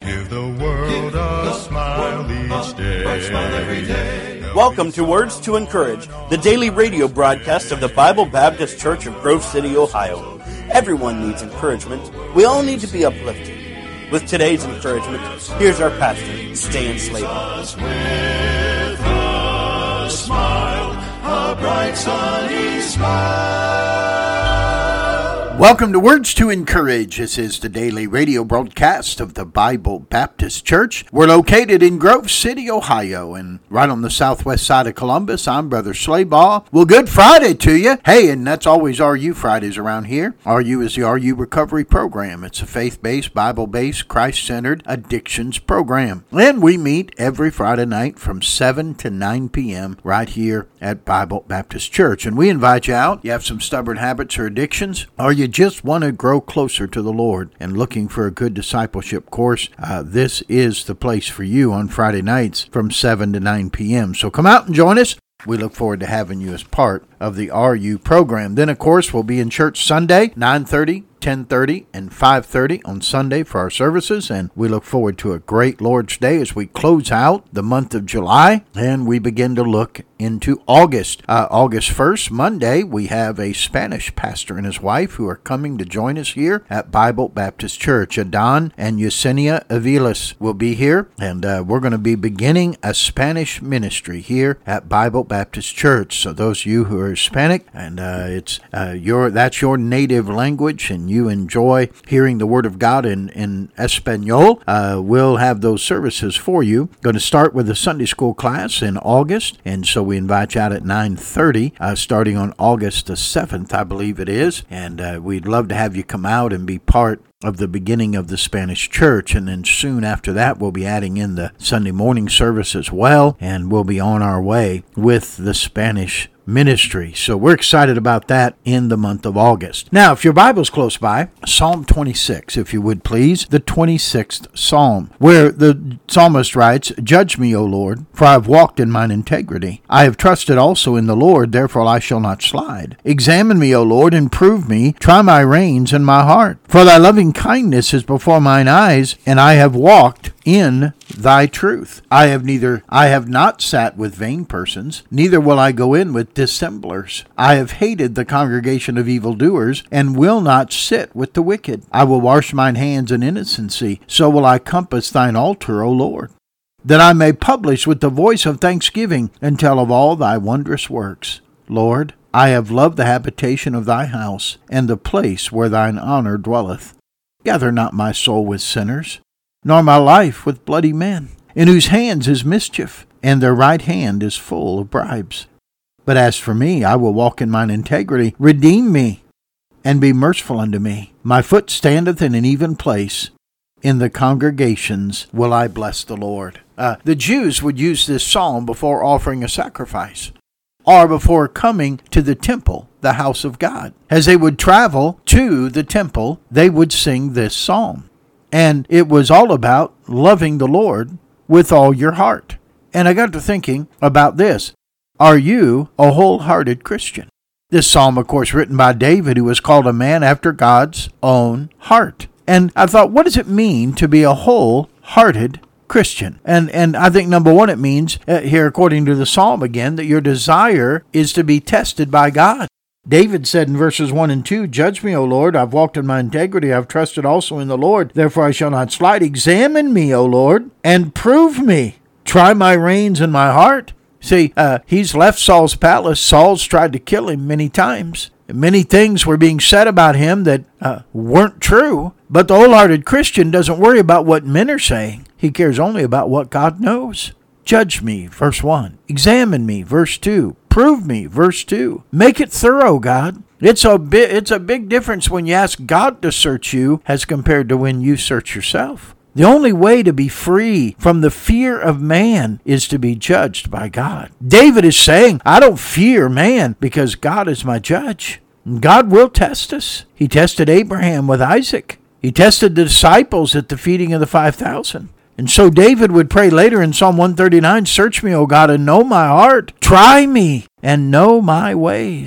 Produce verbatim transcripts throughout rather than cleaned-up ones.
Give the world a smile each day. Welcome to Words to Encourage, the daily radio broadcast of the Bible Baptist Church of Grove City, Ohio. Everyone needs encouragement. We all need to be uplifted. With today's encouragement, here's our pastor, Stan Slater. With a smile, a bright sunny smile. Welcome to Words to Encourage. This is the daily radio broadcast of the Bible Baptist Church. We're located in Grove City, Ohio, and right on the southwest side of Columbus. I'm Brother Slaybaugh. Well, good Friday to you. Hey, and that's always R U Fridays around here. R U is the R U Recovery Program. It's a faith-based, Bible-based, Christ-centered addictions program. And we meet every Friday night from seven to nine p.m. right here at Bible Baptist Church. And we invite you out. You have some stubborn habits or addictions, or you just want to grow closer to the Lord and looking for a good discipleship course, uh, this is the place for you on Friday nights from seven to nine p.m. So come out and join us. We look forward to having you as part of the R U program. Then, of course, we'll be in church Sunday, nine thirty, ten thirty, and five thirty on Sunday for our services. And we look forward to a great Lord's Day as we close out the month of July and we begin to look into August. Uh, August first, Monday, we have a Spanish pastor and his wife who are coming to join us here at Bible Baptist Church. Adon and Yesenia Aviles will be here, and uh, we're going to be beginning a Spanish ministry here at Bible Baptist Church. So those of you who are Hispanic and uh, it's uh, your that's your native language and you enjoy hearing the Word of God in, in Espanol, uh, we'll have those services for you. Going to start with a Sunday school class in August, and so we invite you out at nine thirty, uh, starting on August the seventh, I believe it is, and uh, we'd love to have you come out and be part of the beginning of the Spanish church. And then soon after that, we'll be adding in the Sunday morning service as well, and we'll be on our way with the Spanish ministry. So we're excited about that in the month of August. Now, if your Bible's close by, Psalm twenty-six, if you would please, the twenty-sixth Psalm, where the psalmist writes, "Judge me, O Lord, for I have walked in mine integrity. I have trusted also in the Lord, therefore I shall not slide. Examine me, O Lord, and prove me. Try my reins and my heart. For thy loving kindness is before mine eyes, and I have walked in thy truth. I have neither, I have not sat with vain persons, neither will I go in with dissemblers. I have hated the congregation of evildoers, and will not sit with the wicked. I will wash mine hands in innocency, so will I compass thine altar, O Lord, that I may publish with the voice of thanksgiving, and tell of all thy wondrous works. Lord, I have loved the habitation of thy house, and the place where thine honor dwelleth. Gather not my soul with sinners, nor my life with bloody men, in whose hands is mischief, and their right hand is full of bribes. But as for me, I will walk in mine integrity. Redeem me, and be merciful unto me. My foot standeth in an even place. In the congregations will I bless the Lord." Uh, the Jews would use this psalm before offering a sacrifice, or before coming to the temple, the house of God. As they would travel to the temple, they would sing this psalm. And it was all about loving the Lord with all your heart. And I got to thinking about this. Are you a wholehearted Christian? This psalm, of course, written by David, who was called a man after God's own heart. And I thought, what does it mean to be a wholehearted Christian? And and I think, number one, it means, uh, here according to the psalm again, that your desire is to be tested by God. David said in verses one and two, "Judge me, O Lord, I've walked in my integrity, I've trusted also in the Lord, therefore I shall not slide. Examine me, O Lord, and prove me. Try my reins and my heart." See, uh, he's left Saul's palace. Saul's tried to kill him many times. Many things were being said about him that uh, weren't true. But the wholehearted Christian doesn't worry about what men are saying. He cares only about what God knows. Judge me, verse one. Examine me, verse two. Prove me, verse two. Make it thorough, God. It's a bit, it's a big difference when you ask God to search you as compared to when you search yourself. The only way to be free from the fear of man is to be judged by God. David is saying, I don't fear man because God is my judge. God will test us. He tested Abraham with Isaac. He tested the disciples at the feeding of the five thousand. And so David would pray later in Psalm one thirty-nine, "Search me, O God, and know my heart. Try me and know my ways."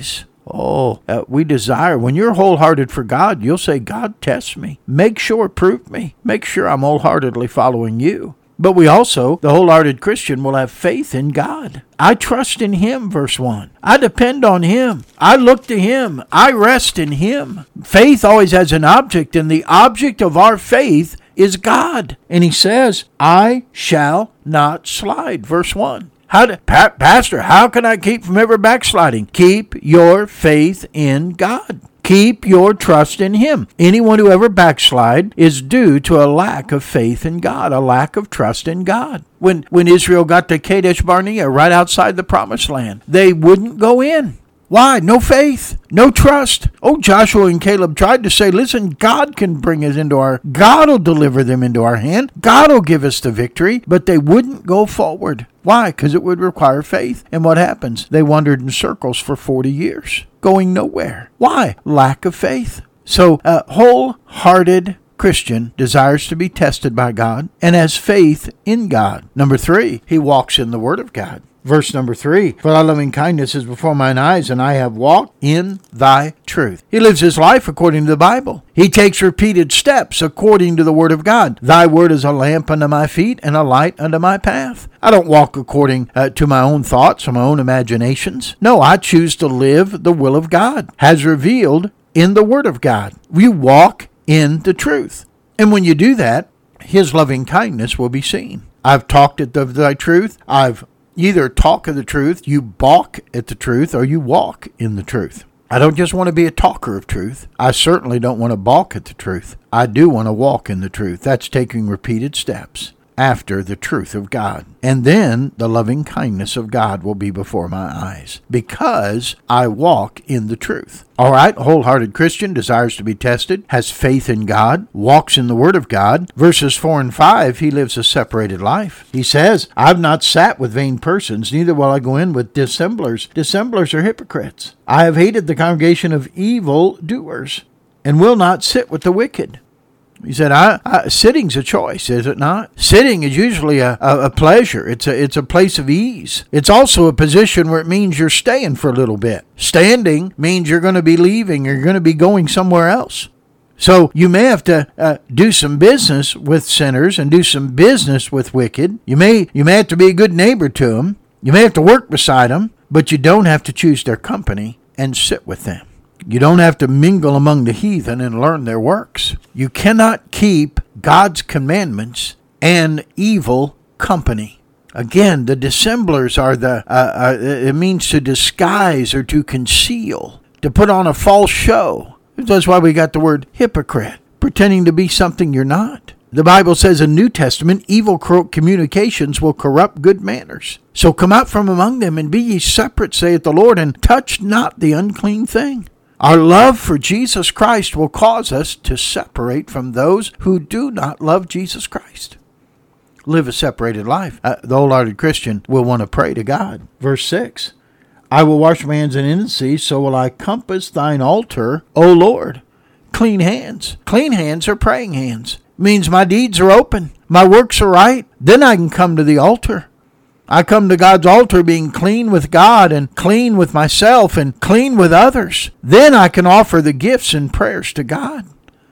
Oh, uh, we desire, when you're wholehearted for God, you'll say, God, test me. Make sure, prove me. Make sure I'm wholeheartedly following you. But we also, the wholehearted Christian, will have faith in God. I trust in Him, verse one. I depend on Him. I look to Him. I rest in Him. Faith always has an object, and the object of our faith is God. And He says, I shall not slide, verse one. How do, pa- Pastor, how can I keep from ever backsliding? Keep your faith in God. Keep your trust in Him. Anyone who ever backslide is due to a lack of faith in God, a lack of trust in God. When when Israel got to Kadesh Barnea, right outside the Promised Land, they wouldn't go in. Why? No faith, no trust. Oh, Joshua and Caleb tried to say, listen, God can bring us into our, God will deliver them into our hand. God will give us the victory, but they wouldn't go forward. Why? Because it would require faith. And what happens? They wandered in circles for forty years, going nowhere. Why? Lack of faith. So a wholehearted Christian desires to be tested by God and has faith in God. Number three, he walks in the Word of God. Verse number three, for thy loving kindness is before mine eyes, and I have walked in thy truth. He lives his life according to the Bible. He takes repeated steps according to the Word of God. Thy word is a lamp unto my feet and a light unto my path. I don't walk according uh, to my own thoughts or my own imaginations. No, I choose to live the will of God, as revealed in the Word of God. We walk in the truth. And when you do that, His loving kindness will be seen. I've talked at the, thy truth. I've either talk of the truth, you balk at the truth, or you walk in the truth. I don't just want to be a talker of truth. I certainly don't want to balk at the truth. I do want to walk in the truth. That's taking repeated steps after the truth of God. And then the loving kindness of God will be before my eyes because I walk in the truth. All right, a wholehearted Christian desires to be tested, has faith in God, walks in the Word of God. Verses four and five, he lives a separated life. He says, I've not sat with vain persons, neither will I go in with dissemblers. Dissemblers are hypocrites. I have hated the congregation of evil doers, and will not sit with the wicked. He said, I, I, sitting's a choice, is it not? Sitting is usually a, a, a pleasure. It's a, it's a place of ease. It's also a position where it means you're staying for a little bit. Standing means you're going to be leaving or you're going to be going somewhere else. So you may have to uh, do some business with sinners and do some business with wicked. You may, you may have to be a good neighbor to them. You may have to work beside them, but you don't have to choose their company and sit with them. You don't have to mingle among the heathen and learn their works. You cannot keep God's commandments and evil company. Again, the dissemblers are the, uh, uh, it means to disguise or to conceal, to put on a false show. That's why we got the word hypocrite, pretending to be something you're not. The Bible says in New Testament, evil communications will corrupt good manners. So come out from among them and be ye separate, saith the Lord, and touch not the unclean thing. Our love for Jesus Christ will cause us to separate from those who do not love Jesus Christ. Live a separated life. Uh, the wholehearted Christian will want to pray to God. Verse six, I will wash my hands in innocency, so will I compass thine altar, O Lord. Clean hands. Clean hands are praying hands. It means my deeds are open. My works are right. Then I can come to the altar. I come to God's altar being clean with God and clean with myself and clean with others. Then I can offer the gifts and prayers to God.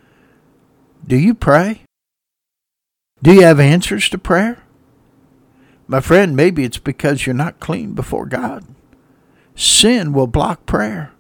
Do you pray? Do you have answers to prayer? My friend, maybe it's because you're not clean before God. Sin will block prayer.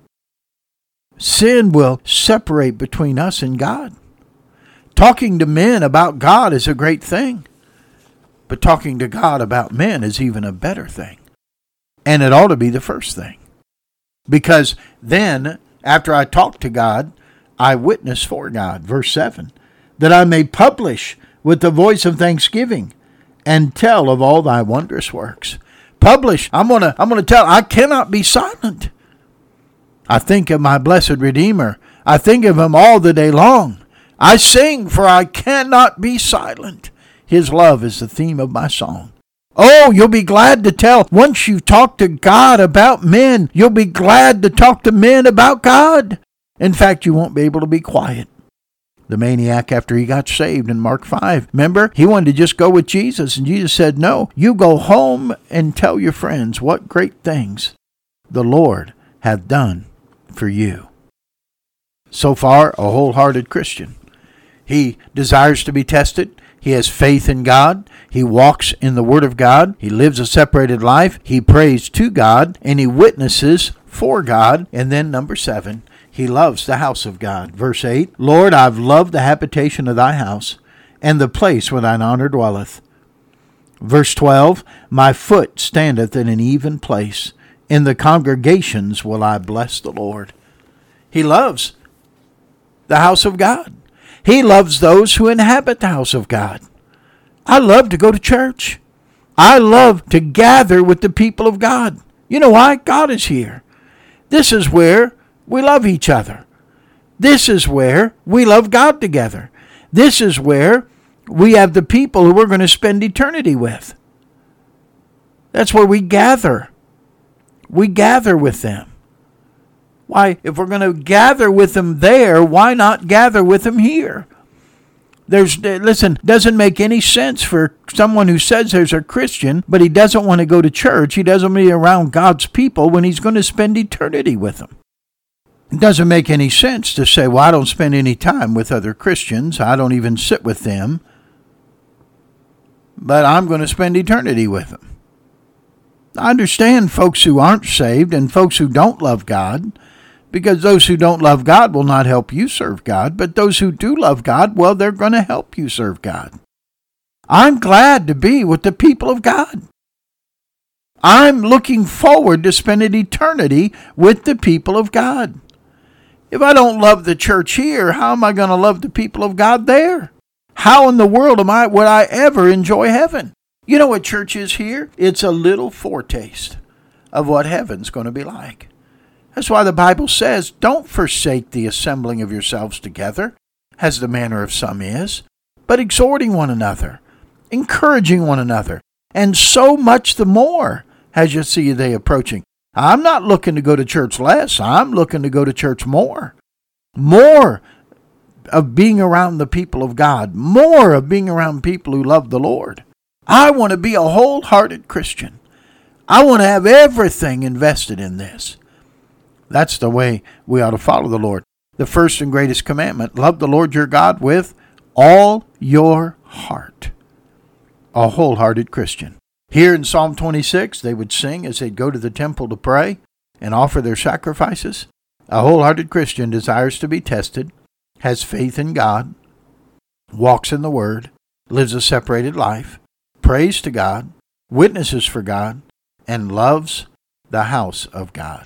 Sin will separate between us and God. Talking to men about God is a great thing. But talking to God about men is even a better thing. And it ought to be the first thing. Because then, after I talk to God, I witness for God. Verse seven, that I may publish with the voice of thanksgiving and tell of all thy wondrous works. Publish. I'm going to I'm going to tell. I cannot be silent. I think of my blessed Redeemer. I think of him all the day long. I sing, for I cannot be silent. His love is the theme of my song. Oh, you'll be glad to tell. Once you've talked to God about men, you'll be glad to talk to men about God. In fact, you won't be able to be quiet. The maniac, after he got saved in Mark five, remember, he wanted to just go with Jesus. And Jesus said, no, you go home and tell your friends what great things the Lord hath done for you. So far, a wholehearted Christian. He desires to be tested. He has faith in God. He walks in the Word of God. He lives a separated life. He prays to God, and he witnesses for God. And then number seven, he loves the house of God. Verse eight, Lord, I've loved the habitation of thy house, and the place where thine honor dwelleth. Verse twelve, my foot standeth in an even place. In the congregations will I bless the Lord. He loves the house of God. He loves those who inhabit the house of God. I love to go to church. I love to gather with the people of God. You know why? God is here. This is where we love each other. This is where we love God together. This is where we have the people who we're going to spend eternity with. That's where we gather. We gather with them. Why, if we're going to gather with them there, why not gather with them here? There's, listen, doesn't make any sense for someone who says there's a Christian, but he doesn't want to go to church. He doesn't want to be around God's people when he's going to spend eternity with them. It doesn't make any sense to say, well, I don't spend any time with other Christians. I don't even sit with them. But I'm going to spend eternity with them. I understand folks who aren't saved and folks who don't love God, because those who don't love God will not help you serve God, but those who do love God, well, they're going to help you serve God. I'm glad to be with the people of God. I'm looking forward to spending eternity with the people of God. If I don't love the church here, how am I going to love the people of God there? How in the world am I would I ever enjoy heaven? You know what church is here? It's a little foretaste of what heaven's going to be like. That's why the Bible says, don't forsake the assembling of yourselves together, as the manner of some is, but exhorting one another, encouraging one another, and so much the more as you see the day approaching. I'm not looking to go to church less. I'm looking to go to church more. More of being around the people of God. More of being around people who love the Lord. I want to be a wholehearted Christian. I want to have everything invested in this. That's the way we ought to follow the Lord. The first and greatest commandment, love the Lord your God with all your heart. A wholehearted Christian. Here in Psalm twenty-six, they would sing as they'd go to the temple to pray and offer their sacrifices. A wholehearted Christian desires to be tested, has faith in God, walks in the Word, lives a separated life, prays to God, witnesses for God, and loves the house of God.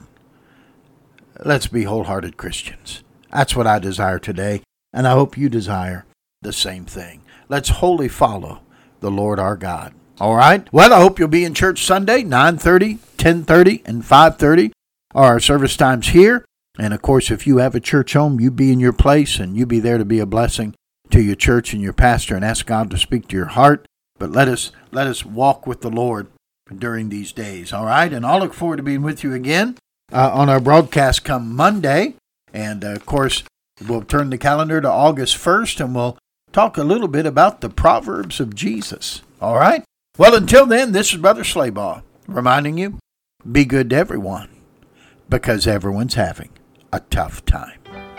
Let's be wholehearted Christians. That's what I desire today, and I hope you desire the same thing. Let's wholly follow the Lord our God. All right? Well, I hope you'll be in church Sunday, nine thirty, ten thirty, and five thirty are our service times here. And, of course, if you have a church home, you be in your place, and you be there to be a blessing to your church and your pastor and ask God to speak to your heart. But let us let us walk with the Lord during these days, all right? And I'll look forward to being with you again uh, on our broadcast come Monday. And, uh, of course, we'll turn the calendar to August first, and we'll talk a little bit about the Proverbs of Jesus, all right? Well, until then, this is Brother Slaybaugh reminding you, be good to everyone, because everyone's having a tough time.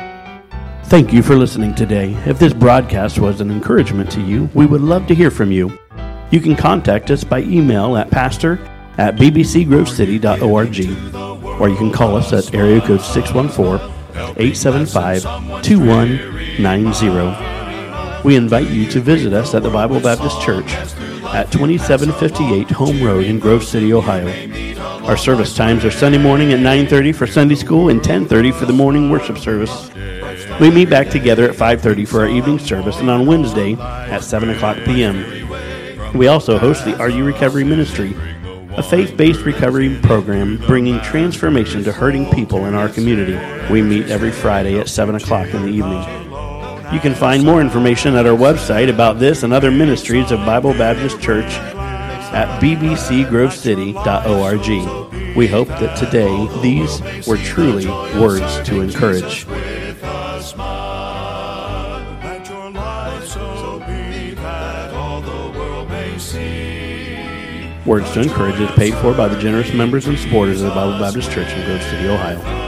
Thank you for listening today. If this broadcast was an encouragement to you, we would love to hear from you. You can contact us by email at pastor at b b c grove city dot org, or you can call us at area code six one four, eight seven five, two one nine zero. We invite you to visit us at the Bible Baptist Church at twenty-seven fifty-eight Home Road in Grove City, Ohio. Our service times are Sunday morning at nine thirty for Sunday school and ten thirty for the morning worship service. We meet back together at five thirty for our evening service, and on Wednesday at seven o'clock p.m. We also host the Are You Recovery Ministry, a faith-based recovery program bringing transformation to hurting people in our community. We meet every Friday at seven o'clock in the evening. You can find more information at our website about this and other ministries of Bible Baptist Church at b b c grove city dot org. We hope that today these were truly words to encourage. Words to Encourage is paid for by the generous members and supporters of the Bible Baptist Church in Grove City, Ohio.